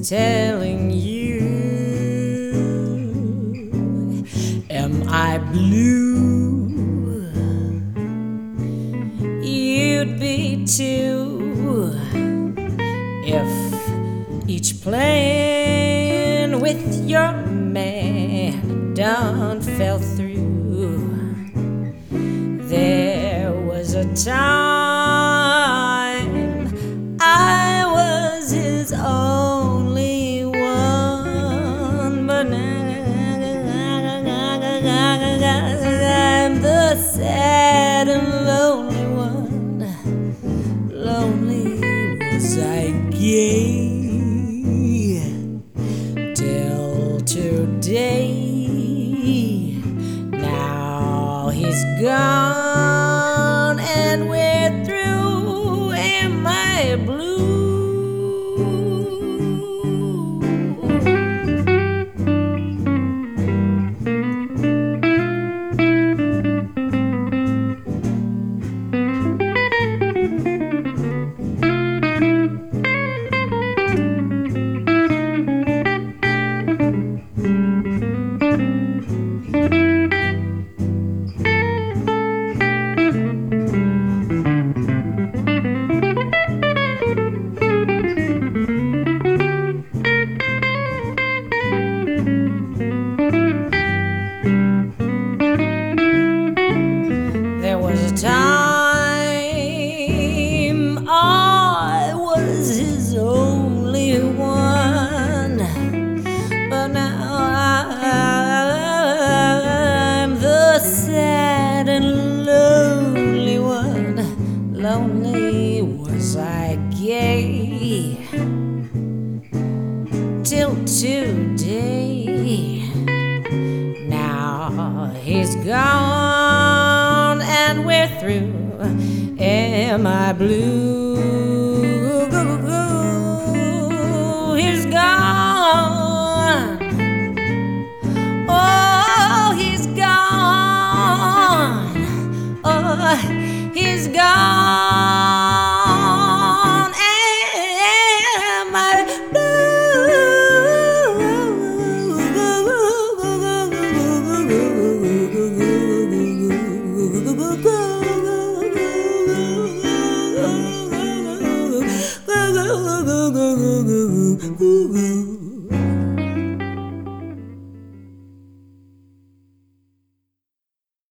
telling you, am I blue? You'd be too if each plan with your man done fell through. There was a time I was his only one, but now I'm the sad and lonely one. Lonely was I gay till today. Now he's gone and we're through. Am I blue? There was a time I was his only one, but now I'm the sad and lonely one. Lonely was I gay till today. Now he's gone and we're through. Am I blue? He's gone. Oh, he's gone. Oh, he's gone. Am I blue?